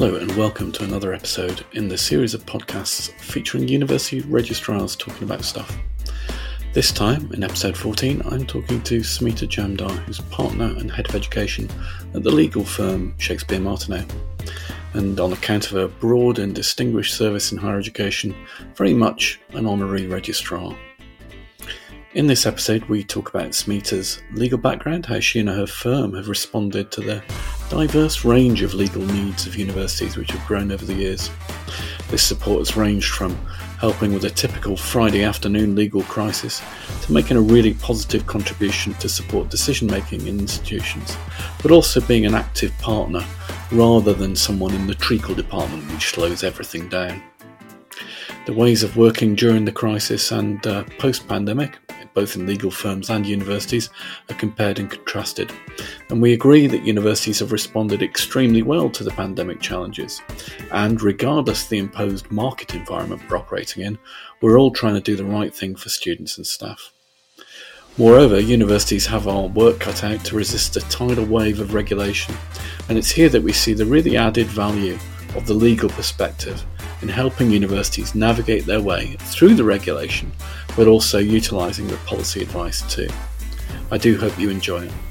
Hello and welcome to another episode in the series of podcasts featuring university registrars talking about stuff. This time, in episode 14, I'm talking to Smita Jamdar, who's partner and head of education at the legal firm Shakespeare Martineau. And on account of her broad and distinguished service in higher education, very much an honorary registrar. In this episode, we talk about Smita's legal background, how she and her firm have responded to the diverse range of legal needs of universities which have grown over the years. This support has ranged from helping with a typical Friday afternoon legal crisis to making a really positive contribution to support decision-making in institutions, but also being an active partner rather than someone in the treacle department which slows everything down. The ways of working during the crisis and post-pandemic, both in legal firms and universities, are compared and contrasted. And we agree that universities have responded extremely well to the pandemic challenges. And regardless of the imposed market environment we're operating in, we're all trying to do the right thing for students and staff. Moreover, universities have our work cut out to resist a tidal wave of regulation. And it's here that we see the really added value of the legal perspective in helping universities navigate their way through the regulation, but also utilising the policy advice too. I do hope you enjoy it.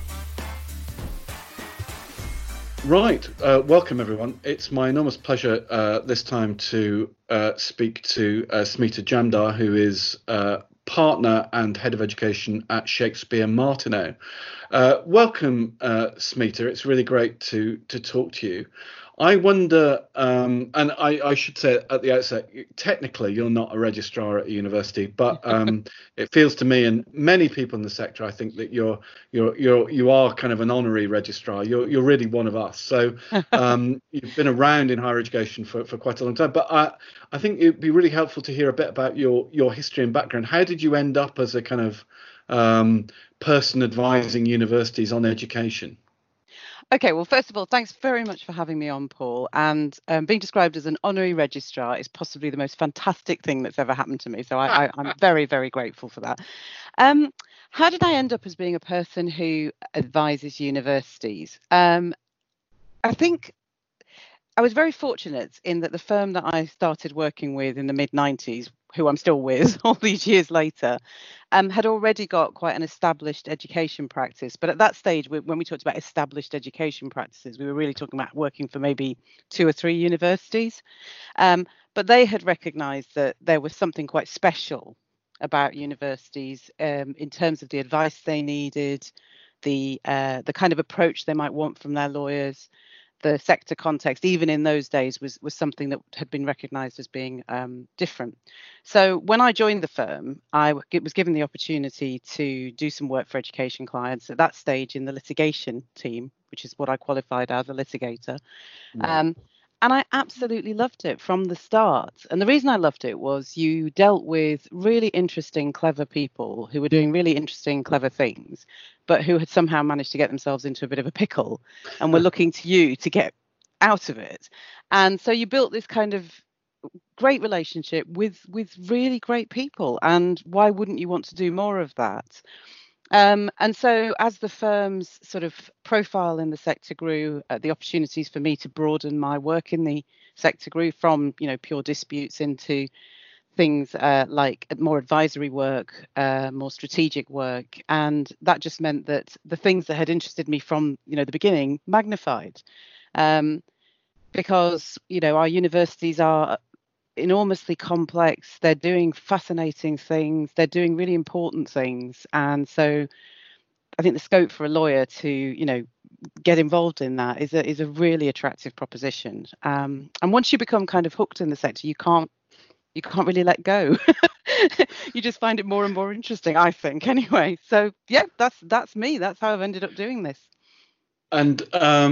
Right, welcome everyone. It's my enormous pleasure this time to speak to Smita Jamdar, who is partner and head of education at Shakespeare Martineau. Welcome, Smita. It's really great to talk to you. I wonder, and I should say at the outset, technically you're not a registrar at a university, but it feels to me and many people in the sector, I think that you are kind of an honorary registrar. You're really one of us. So you've been around in higher education for quite a long time. But I think it'd be really helpful to hear a bit about your history and background. How did you end up as a kind of person advising universities on education? Okay, well, first of all, thanks very much for having me on, Paul. And being described as an honorary registrar is possibly the most fantastic thing that's ever happened to me. So I'm very, very grateful for that. How did I end up as being a person who advises universities? I think I was very fortunate in that the firm that I started working with in the mid-90s, who I'm still with all these years later, had already got quite an established education practice. But at that stage, when we talked about established education practices, we were really talking about working for maybe 2 or 3 universities. But they had recognised that there was something quite special about universities in terms of the advice they needed, the kind of approach they might want from their lawyers. The sector context, even in those days, was something that had been recognised as being different. So when I joined the firm, I was given the opportunity to do some work for education clients at that stage in the litigation team, which is what I qualified as, a litigator. Right. And I absolutely loved it from the start. And the reason I loved it was you dealt with really interesting, clever people who were doing really interesting, clever things, but who had somehow managed to get themselves into a bit of a pickle and were looking to you to get out of it. And so you built this kind of great relationship with really great people. And why wouldn't you want to do more of that? And so as the firm's sort of profile in the sector grew, the opportunities for me to broaden my work in the sector grew from, pure disputes into things like more advisory work, more strategic work. And that just meant that the things that had interested me from, the beginning magnified. Because, our universities are enormously complex. They're doing fascinating things. They're doing really important things. And so I think the scope for a lawyer to, get involved in that is a really attractive proposition. And once you become kind of hooked in the sector, you can't really let go. You just find it more and more interesting, I think, anyway. So yeah, that's me. That's how I've ended up doing this. And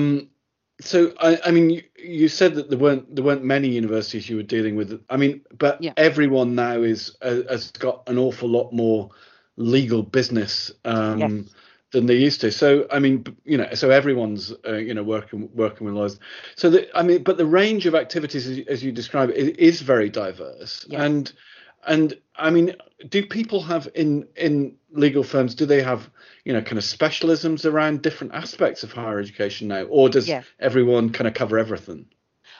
so I mean, you said that there weren't many universities you were dealing with. I mean, but yeah. Everyone now has got an awful lot more legal business yes. than they used to. So I mean, so everyone's working with lawyers. So but the range of activities as you describe it is very diverse. Yes. And I mean, do people have in legal firms, do they have, kind of specialisms around different aspects of higher education now, or does everyone kind of cover everything?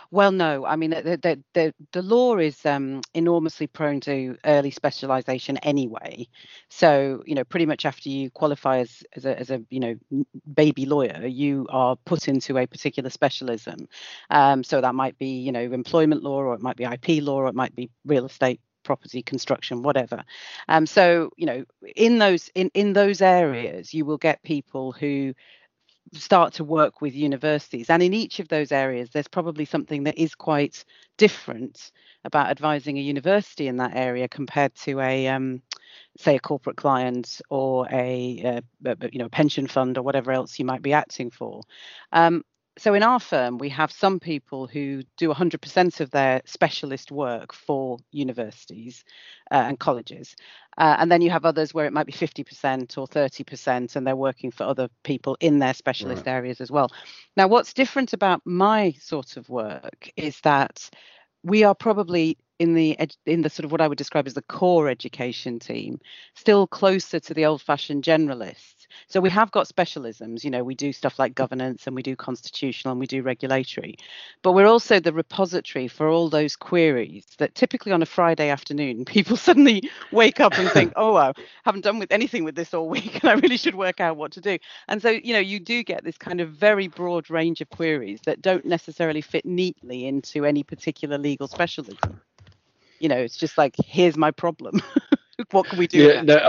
Well, no, I mean the law is enormously prone to early specialisation anyway. So pretty much after you qualify as a baby lawyer, you are put into a particular specialism. So that might be employment law, or it might be IP law, or it might be real estate, property, construction, whatever. So in those areas, you will get people who start to work with universities, and in each of those areas there's probably something that is quite different about advising a university in that area compared to a say a corporate client or a pension fund or whatever else you might be acting for. So in our firm, we have some people who do 100% of their specialist work for universities and colleges. And then you have others where it might be 50% or 30%, and they're working for other people in their specialist areas as well. Now, what's different about my sort of work is that we are probably in the sort of what I would describe as the core education team, still closer to the old-fashioned generalists. So we have got specialisms, we do stuff like governance, and we do constitutional, and we do regulatory, but we're also the repository for all those queries that typically on a Friday afternoon people suddenly wake up and think, oh, I haven't done with anything with this all week, and I really should work out what to do. And so you do get this kind of very broad range of queries that don't necessarily fit neatly into any particular legal specialism. It's just like, here's my problem. What can we do?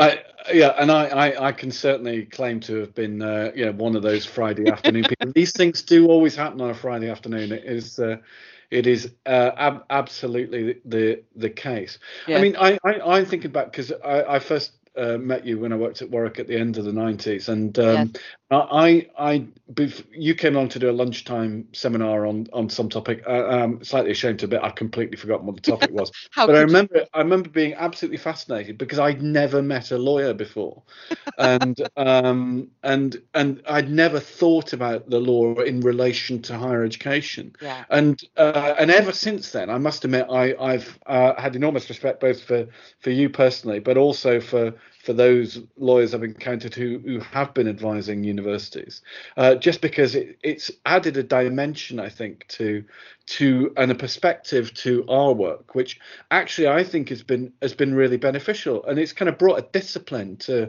I can certainly claim to have been one of those Friday afternoon people. These things do always happen on a Friday afternoon. It is absolutely the case. Yeah. I mean, I'm thinking back, because I first met you when I worked at Warwick at the end of the 90s, and you came on to do a lunchtime seminar on some topic. I'm slightly ashamed to admit I've completely forgotten what the topic was. But I remember being absolutely fascinated, because I'd never met a lawyer before, and I'd never thought about the law in relation to higher education. Yeah. And ever since then, I must admit, I've had enormous respect both for you personally, but also for those lawyers I've encountered who have been advising universities, just because it's added a dimension, I think, to and a perspective to our work, which actually I think has been really beneficial, and it's kind of brought a discipline to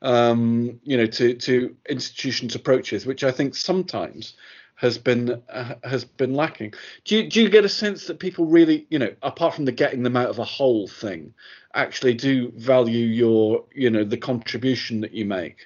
to institutions' approaches, which I think sometimes has been lacking. Do you get a sense that people really, apart from the getting them out of a hole thing, actually do value your, the contribution that you make?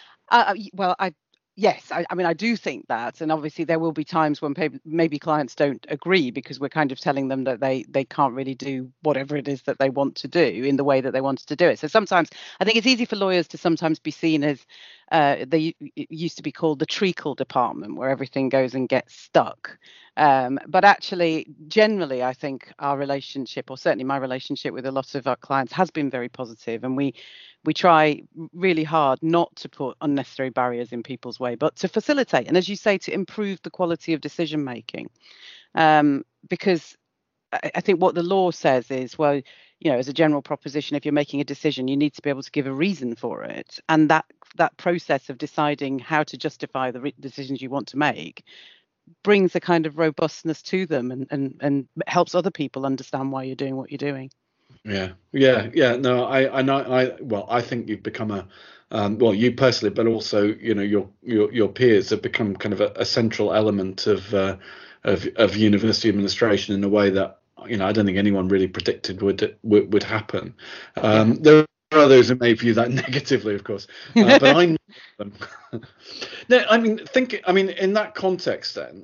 Yes, I mean, I do think that, and obviously there will be times when maybe clients don't agree, because we're kind of telling them that they can't really do whatever it is that they want to do in the way that they wanted to do it. So sometimes I think it's easy for lawyers to sometimes be seen as it used to be called the treacle department, where everything goes and gets stuck. But actually, generally, I think our relationship, or certainly my relationship with a lot of our clients, has been very positive, and we try really hard not to put unnecessary barriers in people's way, but to facilitate, and as you say, to improve the quality of decision making. Because I think what the law says is, well, as a general proposition, if you're making a decision, you need to be able to give a reason for it, and that process of deciding how to justify the decisions you want to make brings a kind of robustness to them, and helps other people understand why you're doing what you're doing. Yeah. No, I think you've become you personally, but also your peers have become kind of a central element of university administration in a way that I don't think anyone really predicted would happen. There are others who may view that negatively, of course, but I know them. No, I mean, in that context, then.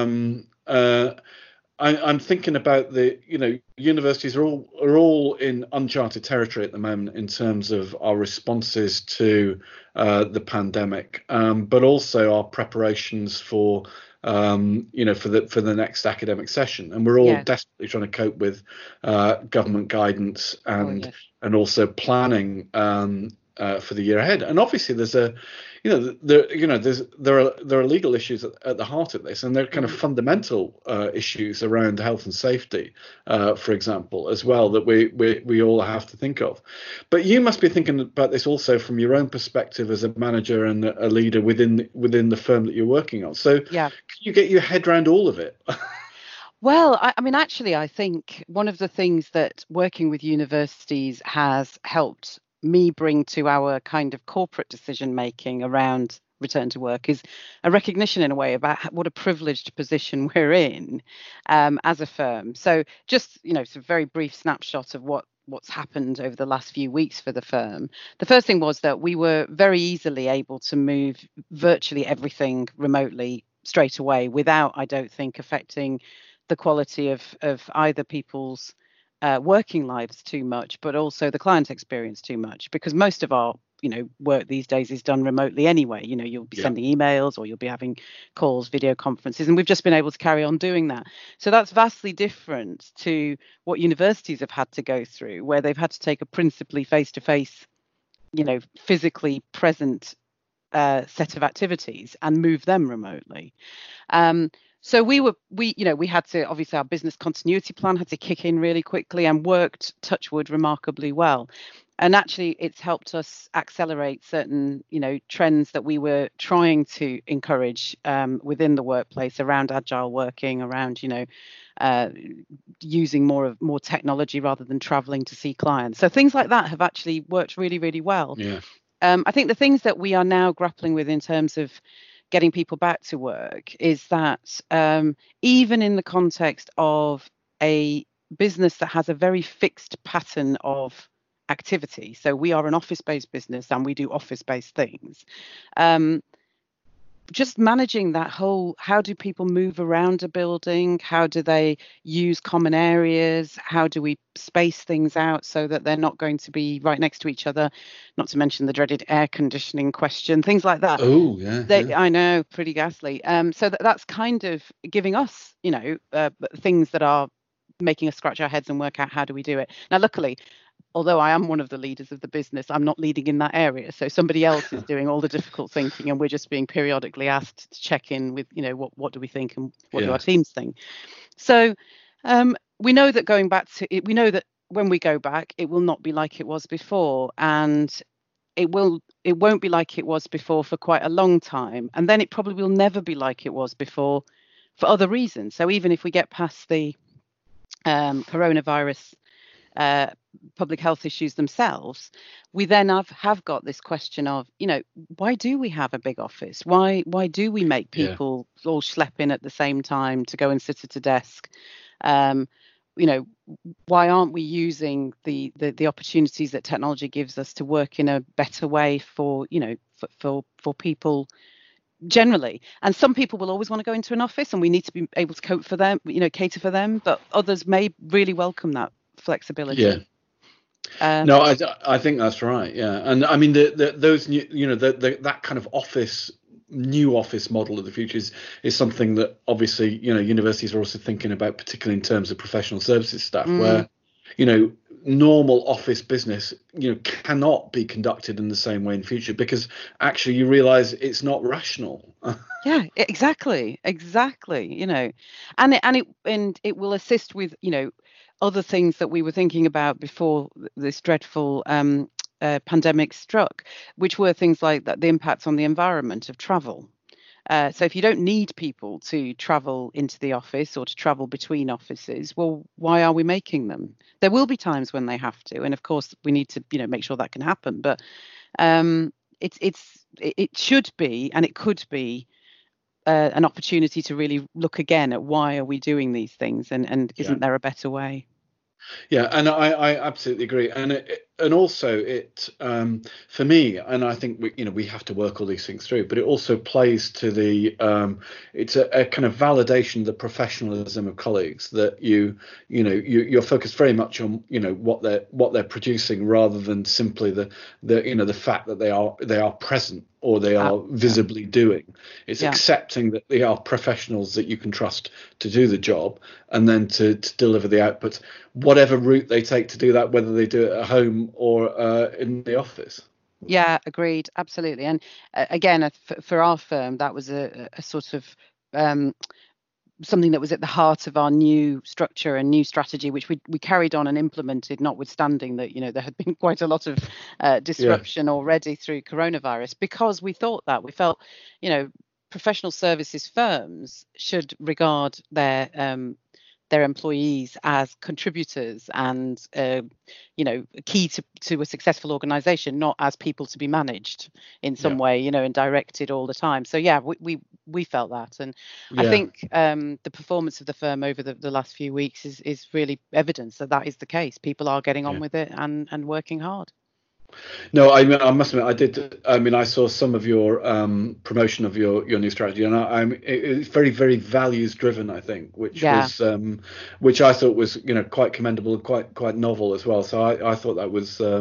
I'm thinking about universities are all in uncharted territory at the moment in terms of our responses to the pandemic, but also our preparations for the next academic session, and we're all desperately trying to cope with government guidance and also planning for the year ahead. And obviously there's there are legal issues at the heart of this, and there are kind of fundamental issues around health and safety, for example, as well, that we all have to think of. But you must be thinking about this also from your own perspective as a manager and a leader within the firm that you're working on. So can you get your head around all of it? Well, I mean, actually, I think one of the things that working with universities has helped me bring to our kind of corporate decision making around return to work is a recognition in a way about what a privileged position we're in as a firm. So just, it's a very brief snapshot of what's happened over the last few weeks for the firm. The first thing was that we were very easily able to move virtually everything remotely straight away without, I don't think, affecting the quality of either people's working lives too much, but also the client experience too much, because most of our work these days is done remotely anyway. You'll be sending emails or you'll be having calls, video conferences, and we've just been able to carry on doing that. So that's vastly different to what universities have had to go through, where they've had to take a principally face-to-face, physically present set of activities and move them remotely. So we had to, obviously our business continuity plan had to kick in really quickly and worked, touch wood, remarkably well. And actually it's helped us accelerate certain, trends that we were trying to encourage within the workplace around agile working, around, using more technology rather than traveling to see clients. So things like that have actually worked really, really well. Yeah. I think the things that we are now grappling with in terms of getting people back to work is that even in the context of a business that has a very fixed pattern of activity, so we are an office-based business and we do office-based things, just managing that whole, how do people move around a building? How do they use common areas? How do we space things out so that they're not going to be right next to each other? Not to mention the dreaded air conditioning question, things like that. Oh, yeah. I know, pretty ghastly. So that's kind of giving us, things that are making us scratch our heads and work out how do we do it. Now, luckily, although I am one of the leaders of the business, I'm not leading in that area. So somebody else is doing all the difficult thinking, and we're just being periodically asked to check in with, what do we think and what do our teams think. So we know that going back to it, we know that when we go back, it will not be like it was before, and it won't be like it was before for quite a long time, and then it probably will never be like it was before for other reasons. So even if we get past the coronavirus public health issues themselves, we then have got this question of, why do we have a big office? Why do we make people all schlep in at the same time to go and sit at a desk? Why aren't we using the opportunities that technology gives us to work in a better way for people generally? And some people will always want to go into an office, and we need to be able to cope for them, cater for them, but others may really welcome that flexibility. No, I think that's right. Yeah, and I mean those new, that kind of new office model of the future is something that obviously universities are also thinking about, particularly in terms of professional services staff, where normal office business cannot be conducted in the same way in future, because actually you realize it's not rational. Yeah, exactly, and it will assist with other things that we were thinking about before this dreadful pandemic struck, which were things like that, the impact on the environment of travel. So if you don't need people to travel into the office or to travel between offices, well, why are we making them? There will be times when they have to, and of course we need to make sure that can happen. But it should be, and it could be, an opportunity to really look again at why are we doing these things, and isn't there a better way? Yeah, and I absolutely agree, and also it for me, and I think we have to work all these things through, but it also plays to the it's a kind of validation of the professionalism of colleagues, that you're focused very much on what they're producing, rather than simply the fact that they are present or they are visibly doing. It's accepting that they are professionals that you can trust to do the job, and then to deliver the outputs, whatever route they take to do that, whether they do it at home or in the office. Yeah, agreed, absolutely. And again, for our firm, that was a sort of something that was at the heart of our new structure and new strategy, which we carried on and implemented, notwithstanding that there had been quite a lot of disruption already through coronavirus, because we thought that we felt professional services firms should regard their their employees as contributors and key to a successful organization, not as people to be managed in some way, and directed all the time. So we felt that, and I think the performance of the firm over the last few weeks is really evidence that is the case. People are getting on with it and working hard. No, I must admit, I did. I mean, I saw some of your promotion of your new strategy, and it's very, very values driven, I think, which was which I thought was quite commendable and quite novel as well. So I thought that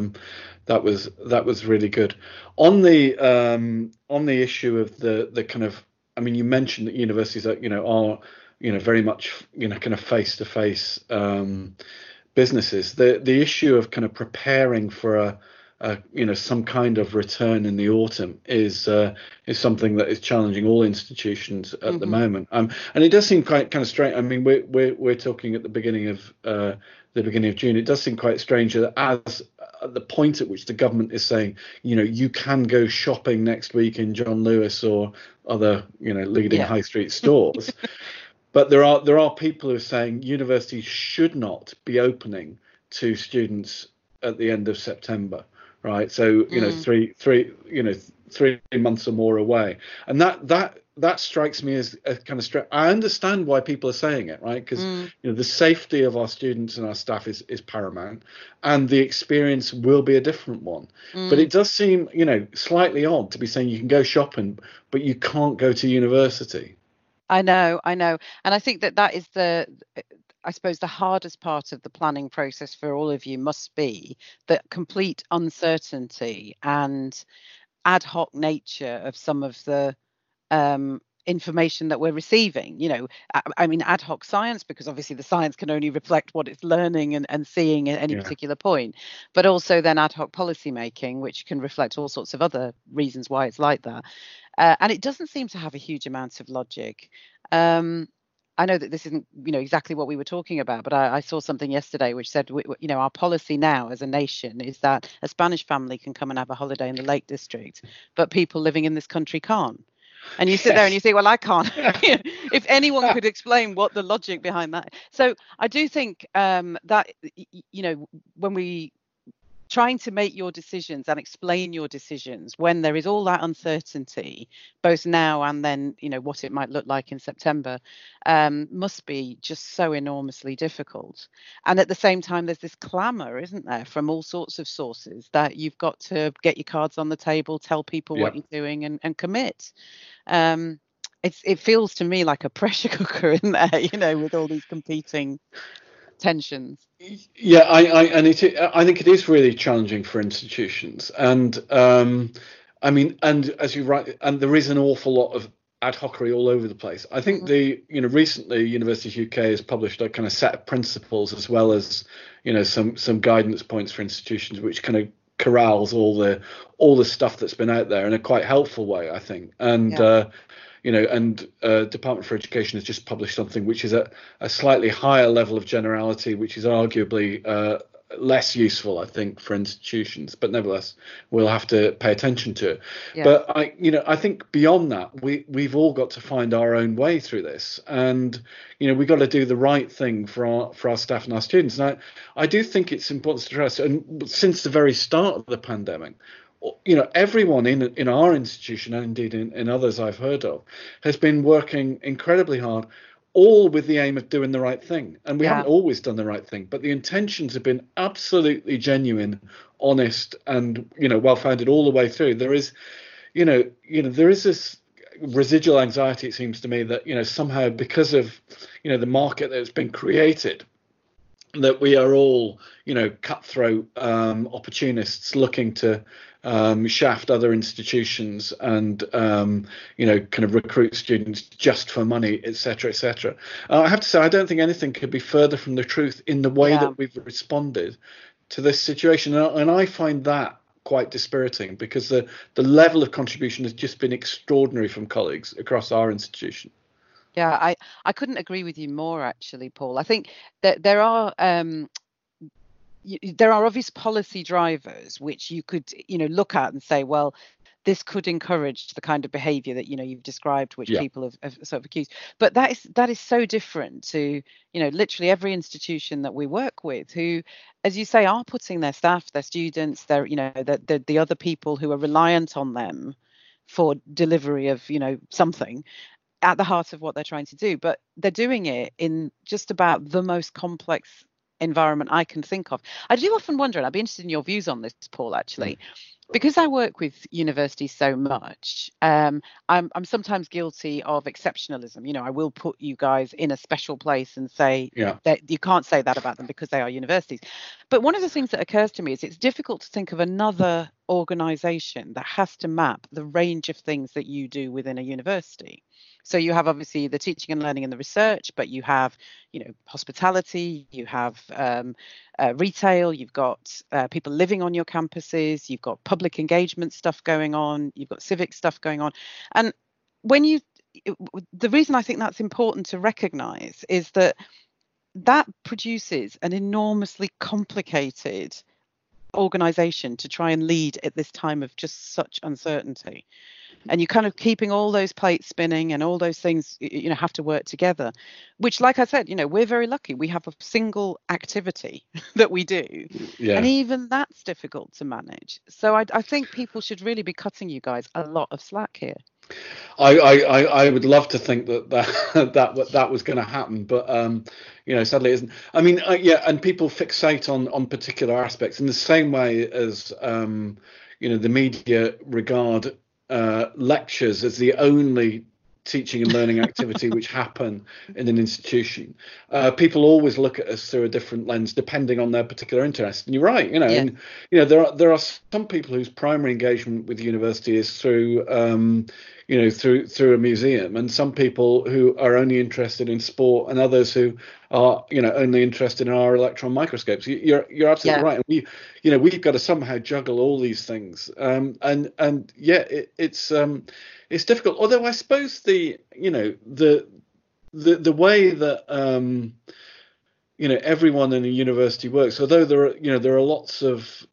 was really good. On the issue of the kind of, I mean, you mentioned that universities are very much kind of face to face businesses. The issue of kind of preparing for some kind of return in the autumn is something that is challenging all institutions at the moment. And it does seem quite kind of strange. I mean, we're talking at the beginning of June. It does seem quite strange that as at the point at which the government is saying, you can go shopping next week in John Lewis or other leading high street stores. But there are people who are saying universities should not be opening to students at the end of September. Right, so 3 months or more away, and that strikes me as a kind of I understand why people are saying it, right? Because the safety of our students and our staff is paramount, and the experience will be a different one. But it does seem slightly odd to be saying you can go shopping, but you can't go to university. I know, and I think that is I suppose the hardest part of the planning process for all of you must be the complete uncertainty and ad hoc nature of some of the information that we're receiving. I mean, ad hoc science, because obviously the science can only reflect what it's learning and seeing at any particular point, but also then ad hoc policy making, which can reflect all sorts of other reasons why it's like that. And it doesn't seem to have a huge amount of logic. I know that this isn't, exactly what we were talking about, but I saw something yesterday which said, our policy now as a nation is that a Spanish family can come and have a holiday in the Lake District, but people living in this country can't. And you sit there and you think, well, I can't. If anyone could explain what the logic behind that. So I do think that, when we trying to make your decisions and explain your decisions when there is all that uncertainty, both now and then, what it might look like in September, must be just so enormously difficult. And at the same time, there's this clamour, isn't there, from all sorts of sources that you've got to get your cards on the table, tell people what you're doing and commit. It feels to me like a pressure cooker in there, with all these competing tensions. Yeah, I think it is really challenging for institutions, and I mean, and as you write, and there is an awful lot of ad hocery all over the place. I think recently Universities UK has published a kind of set of principles as well as some guidance points for institutions, which kind of corrals all the stuff that's been out there in a quite helpful way, I think. And Department for Education has just published something which is at a slightly higher level of generality, which is arguably less useful, I think, for institutions, but nevertheless, we'll have to pay attention to it. Yeah. But I think beyond that, we've all got to find our own way through this, and we've got to do the right thing for our staff and our students. And I do think it's important to stress, and since the very start of the pandemic, everyone in our institution, and indeed in others I've heard of, has been working incredibly hard, all with the aim of doing the right thing. And we haven't always done the right thing, but the intentions have been absolutely genuine, honest, and well-founded all the way through. There is, there is this residual anxiety, it seems to me, that somehow because of the market that's been created, that we are all cutthroat opportunists looking to shaft other institutions and kind of recruit students just for money, etc., etc. I have to say, I don't think anything could be further from the truth in the way that we've responded to this situation, and I find that quite dispiriting, because the level of contribution has just been extraordinary from colleagues across our institution. Yeah, I couldn't agree with you more, actually, Paul. I think that there are obvious policy drivers which you could look at and say, well, this could encourage the kind of behavior that, you've described, which Yeah. people have sort of accused. But that is so different to, literally every institution that we work with, who, as you say, are putting their staff, their students, their, the other people who are reliant on them for delivery of, something at the heart of what they're trying to do. But they're doing it in just about the most complex environment I can think of. I do often wonder, and I'd be interested in your views on this, Paul, actually, because I work with universities so much. I'm sometimes guilty of exceptionalism. I will put you guys in a special place and say that you can't say that about them because they are universities. But one of the things that occurs to me is it's difficult to think of another organization that has to map the range of things that you do within a university. So you have obviously the teaching and learning and the research, but you have, hospitality, you have retail, you've got people living on your campuses, you've got public engagement stuff going on, you've got civic stuff going on. And the reason I think that's important to recognize is that produces an enormously complicated organization to try and lead at this time of just such uncertainty. And you're kind of keeping all those plates spinning, and all those things have to work together, which, like I said, we're very lucky. We have a single activity that we do, and even that's difficult to manage. So I think people should really be cutting you guys a lot of slack here. I would love to think that was going to happen, but sadly it isn't. I mean, and people fixate on particular aspects in the same way as the media regard lectures as the only teaching and learning activity which happen in an institution. People always look at us through a different lens depending on their particular interest. And you're right, and there are some people whose primary engagement with the university is through through a museum, and some people who are only interested in sport, and others who are only interested in our electron microscopes. You're absolutely right. And we've got to somehow juggle all these things. It's difficult. Although I suppose the way that everyone in a university works, although there are lots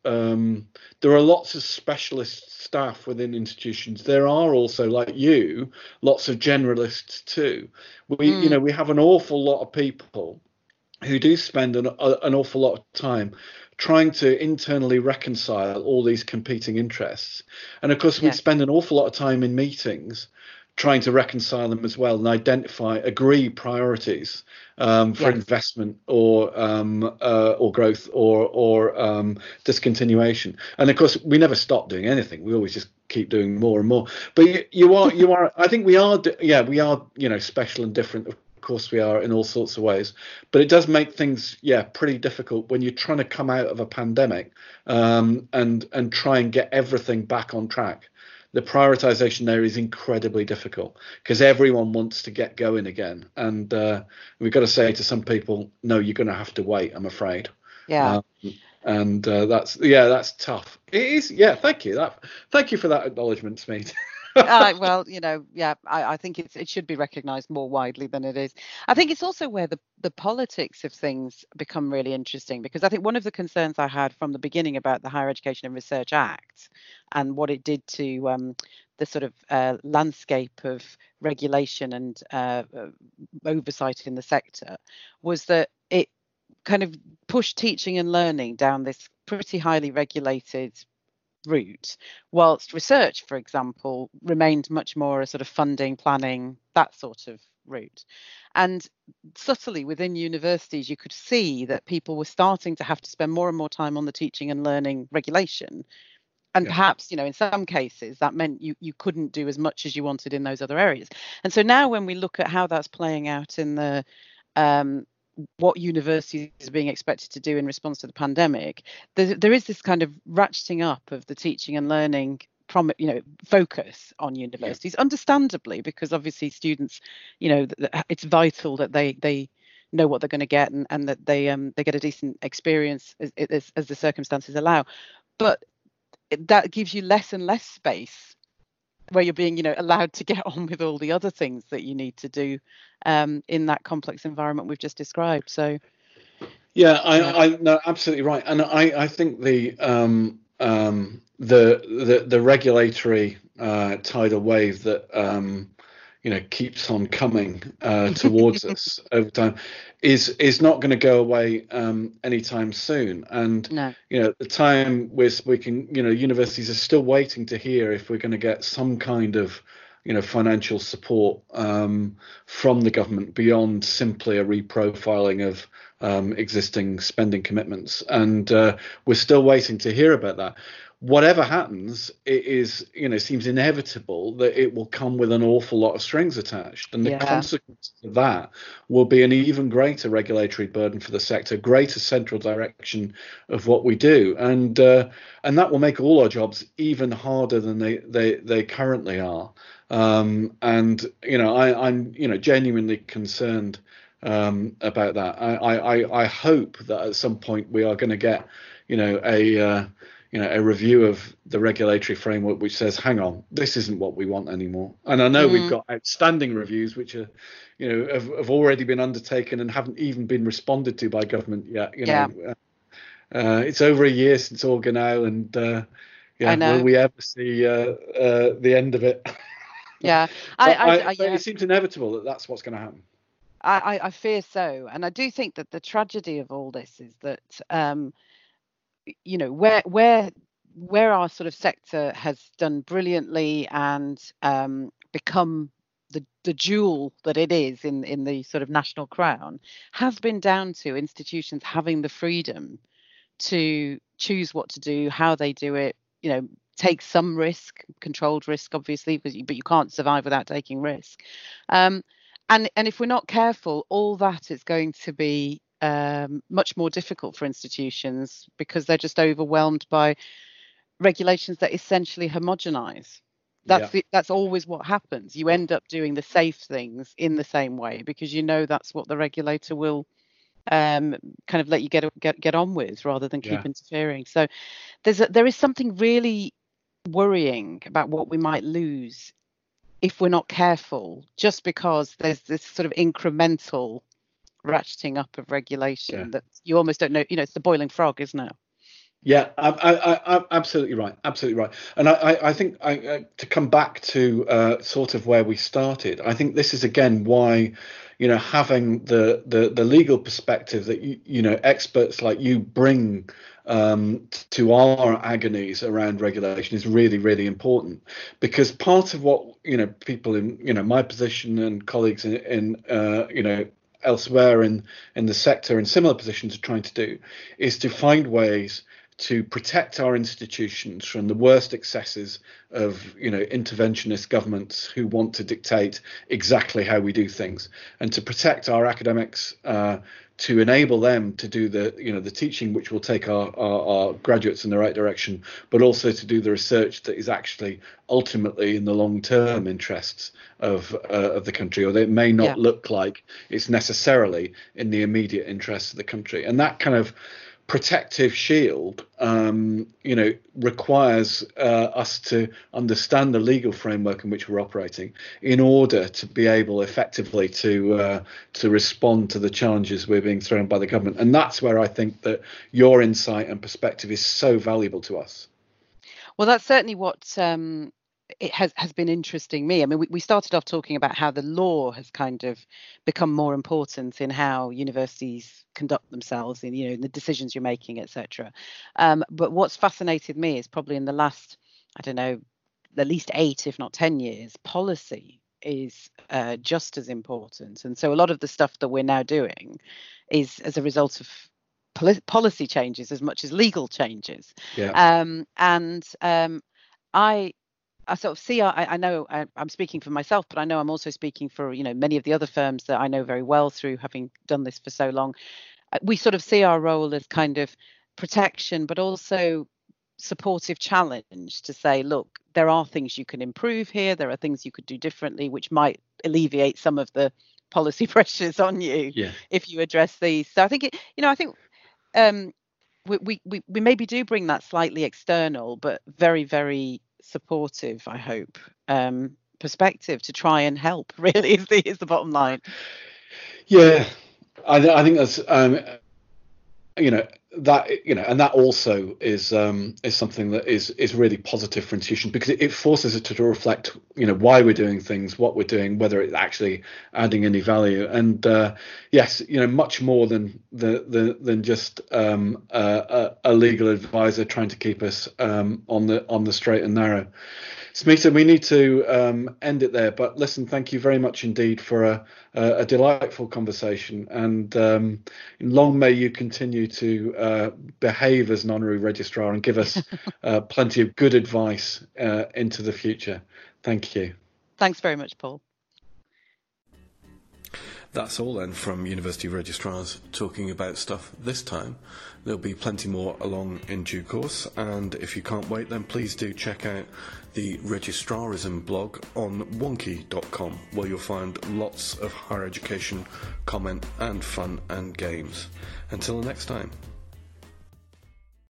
of specialist staff within institutions, there are also, like you, lots of generalists too. We have an awful lot of people who do spend an awful lot of time trying to internally reconcile all these competing interests. And of course, we spend an awful lot of time in meetings trying to reconcile them as well and agree priorities for investment or growth or discontinuation. And of course, we never stop doing anything. We always just keep doing more and more. But you are. I think we are. We are. Special and different. Of course, we are in all sorts of ways. But it does make things pretty difficult when you're trying to come out of a pandemic and try and get everything back on track. The prioritization there is incredibly difficult because everyone wants to get going again, and we've got to say to some people, no, you're going to have to wait, I'm afraid. And that's tough. It is. Thank you. Thank you for that acknowledgement, Smeet. Well, I think it should be recognised more widely than it is. I think it's also where the politics of things become really interesting, because I think one of the concerns I had from the beginning about the Higher Education and Research Act and what it did to the sort of landscape of regulation and oversight in the sector was that it kind of pushed teaching and learning down this pretty highly regulated route, whilst research, for example, remained much more a sort of funding, planning, that sort of route. And subtly within universities, you could see that people were starting to have to spend more and more time on the teaching and learning regulation. And perhaps, in some cases, that meant you couldn't do as much as you wanted in those other areas. And so now when we look at how that's playing out in the what universities are being expected to do in response to the pandemic, there is this kind of ratcheting up of the teaching and learning focus on universities, understandably, because obviously students, it's vital that they know what they're going to get and that they get a decent experience as the circumstances allow. But that gives you less and less space where you're being, allowed to get on with all the other things that you need to do in that complex environment we've just described. So, I no, absolutely right, and I think the the regulatory tidal wave that keeps on coming towards us over time is not going to go away anytime soon. And No. at the time we're speaking, universities are still waiting to hear if we're going to get some kind of financial support from the government beyond simply a reprofiling of existing spending commitments, and we're still waiting to hear about that. Whatever happens, it is, seems inevitable that it will come with an awful lot of strings attached, and the consequence of that will be an even greater regulatory burden for the sector, greater central direction of what we do, and that will make all our jobs even harder than they currently are. I'm genuinely concerned about that. I hope that at some point we are going to get a review of the regulatory framework which says, hang on, this isn't what we want anymore. And I know we've got outstanding reviews which are have already been undertaken and haven't even been responded to by government yet. It's over a year since Organeau, and will we ever see the end of it? Yeah, it seems inevitable that that's what's going to happen. I fear so, and I do think that the tragedy of all this is that where our sort of sector has done brilliantly and become the jewel that it is in the sort of national crown has been down to institutions having the freedom to choose what to do, how they do it, take some risk, controlled risk, obviously, but you can't survive without taking risk. And if we're not careful, all that is going to be much more difficult for institutions because they're just overwhelmed by regulations that essentially homogenize. That's always what happens. You end up doing the safe things in the same way because that's what the regulator will kind of let you get on with rather than keep interfering. So there is something really worrying about what we might lose if we're not careful, just because there's this sort of incremental ratcheting up of regulation that you almost don't know. It's the boiling frog, isn't it? Yeah, I'm absolutely right. Absolutely right. And I think to come back to sort of where we started, I think this is again why, having the legal perspective that experts like you bring to our agonies around regulation is really, really important, because part of what people in my position and colleagues in elsewhere in the sector in similar positions are trying to do is to find ways to protect our institutions from the worst excesses of interventionist governments who want to dictate exactly how we do things, and to protect our academics, to enable them to do the teaching which will take our graduates in the right direction, but also to do the research that is actually ultimately in the long-term interests of the country, or that it may not look like it's necessarily in the immediate interests of the country. And that kind of protective shield, requires us to understand the legal framework in which we're operating in order to be able effectively to respond to the challenges we're being thrown by the government. And that's where I think that your insight and perspective is so valuable to us. Well, that's certainly what it has been interesting me. I mean, we started off talking about how the law has kind of become more important in how universities conduct themselves, in the decisions you're making, etc. But what's fascinated me is probably in the last, I don't know, at least 8, if not 10 years, policy is just as important. And so a lot of the stuff that we're now doing is as a result of policy changes as much as legal changes. I sort of see, I know I'm speaking for myself, but I know I'm also speaking for, many of the other firms that I know very well through having done this for so long. We sort of see our role as kind of protection, but also supportive challenge to say, look, there are things you can improve here. There are things you could do differently, which might alleviate some of the policy pressures on you if you address these. So I think, we maybe do bring that slightly external, but very, very supportive, I hope, perspective to try and help, really, is the bottom line. Yeah, I think that's that, and that also is something that is really positive for institutions, because it forces us to reflect, why we're doing things, what we're doing, whether it's actually adding any value. And yes, much more than just a legal advisor trying to keep us on the straight and narrow. Smita, we need to end it there. But listen, thank you very much indeed for a delightful conversation, and long may you continue to behave as an honorary registrar and give us plenty of good advice into the future. Thank you. Thanks very much, Paul. That's all then from University Registrars Talking About Stuff this time. There'll be plenty more along in due course, and if you can't wait, then please do check out the Registrarism blog on wonky.com, where you'll find lots of higher education comment and fun and games. Until next time.